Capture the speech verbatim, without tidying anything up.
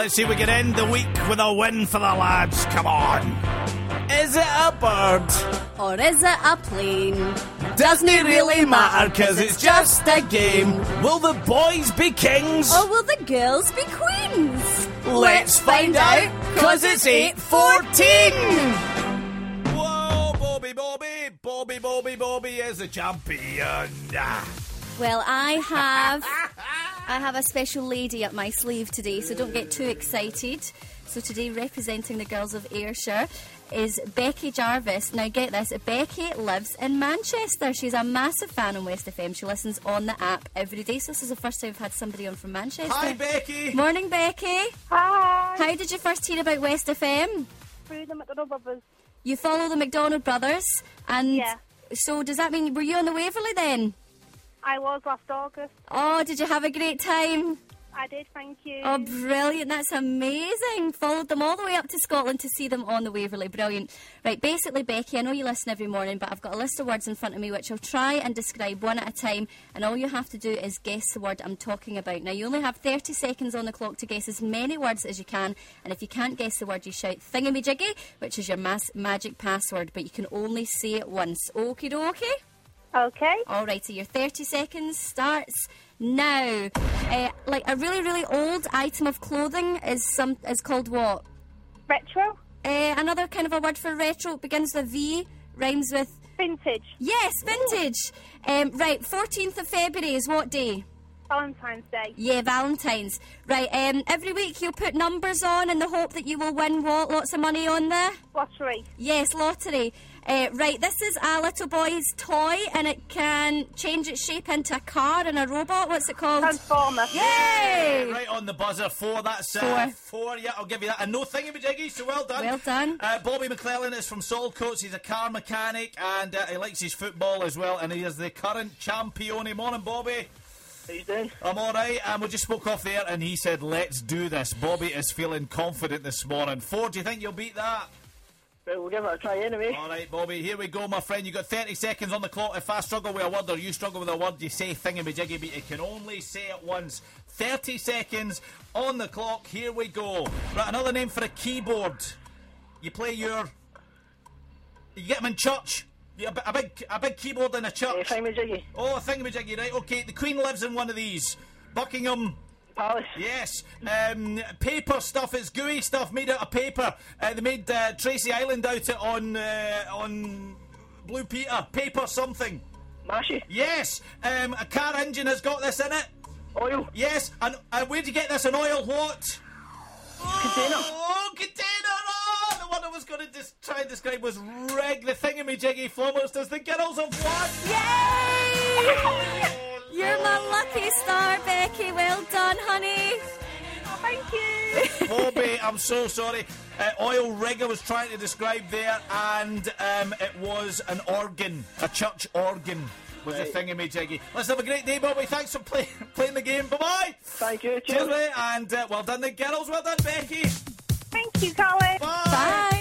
Let's see if we can end the week with a win for the lads. Come on. Is it a bird? Or is it a plane? Doesn't it really matter, cause it's just a game. Will the boys be kings? Or will the girls be queens? Let's find out, cause it's eight fourteen. Whoa, Bobby, Bobby, Bobby, Bobby, Bobby is the champion. Well, I have I have a special lady up my sleeve today, so don't get too excited. So today, representing the girls of Ayrshire is Becky Jarvis. Now get this, Becky lives in Manchester. She's a massive fan on West F M. She listens on the app every day. So this is the first time we've had somebody on from Manchester. Hi, Becky. Morning, Becky. Hi. How did you first hear about West F M? Through the McDonald Brothers. You follow the McDonald Brothers, and Yeah. so does that mean, were you on the Waverley then? I was last August. Oh, did you have a great time? I did, thank you. Oh, brilliant. That's amazing. Followed them all the way up to Scotland to see them on the Waverley. Brilliant. Right, basically, Becky, I know you listen every morning, but I've got a list of words in front of me which I'll try and describe one at a time, and all you have to do is guess the word I'm talking about. Now, you only have thirty seconds on the clock to guess as many words as you can, and if you can't guess the word, you shout thingamajiggy, which is your mass magic password, but you can only say it once. Okie dokie? Okay. Alrighty, your thirty seconds starts now. Uh, like a really, really old item of clothing is some is called what? Retro. Uh, another kind of a word for retro begins with V, rhymes with Vintage. yes, vintage. Um, right, fourteenth of February is what day? Valentine's Day. Yeah, Valentine's. Right, um, every week you'll put numbers on in the hope that you will win what? Lots of money on the? Lottery. Yes, lottery. Uh, right, this is a little boy's toy and it can change its shape into a car and a robot. What's it called? Transformer. Yay! Right on the buzzer, four, that's uh, Four. four, yeah, I'll give you that. And no thingamajiggy, so well done. Well done. Uh, Bobby McClellan is from Saltcoats, he's a car mechanic and uh, he likes his football as well, and he is the current champion. Morning, Bobby. How you doing? I'm alright, and we just spoke off there and he said, let's do this. Bobby is feeling confident this morning. Four, do you think you'll beat that? Well, we'll give it a try anyway. Alright, Bobby, here we go, my friend. You've got thirty seconds on the clock. If I struggle with a word or you struggle with a word, you say thingamajiggy, but you can only say it once. thirty seconds on the clock. Here we go. Right, another name for a keyboard. You play your... You get them in church. You, a, bi- a big a big keyboard in a Uh, church. Thingamajiggy. Oh, thingamajiggy, right, okay. The Queen lives in one of these. Buckingham... Palace. Yes, um, paper stuff. It's gooey stuff made out of paper. Uh, they made uh, Tracy Island out it on uh, on Blue Peter. Paper something. Mashy. Yes, um, a car engine has got this in it. Oil. Yes, and uh, where'd you get this? An oil what? Container. Oh, container! Oh, the one I was going to dis- try and describe was rig. The thingamajiggy foremost does the girls have won. Yay! You're my lucky star, Becky. Well done, honey. Oh, thank you. Bobby, I'm so sorry. Uh, oil rig I was trying to describe there, and um, it was an organ, a church organ was Right. a thingamajiggy. Let's have a great day, Bobby. Thanks for play- playing the game. Bye-bye. Thank you. Cheers, Cheers. mate. And uh, well done, the girls. Well done, Becky. Thank you, Colin. Bye. Bye.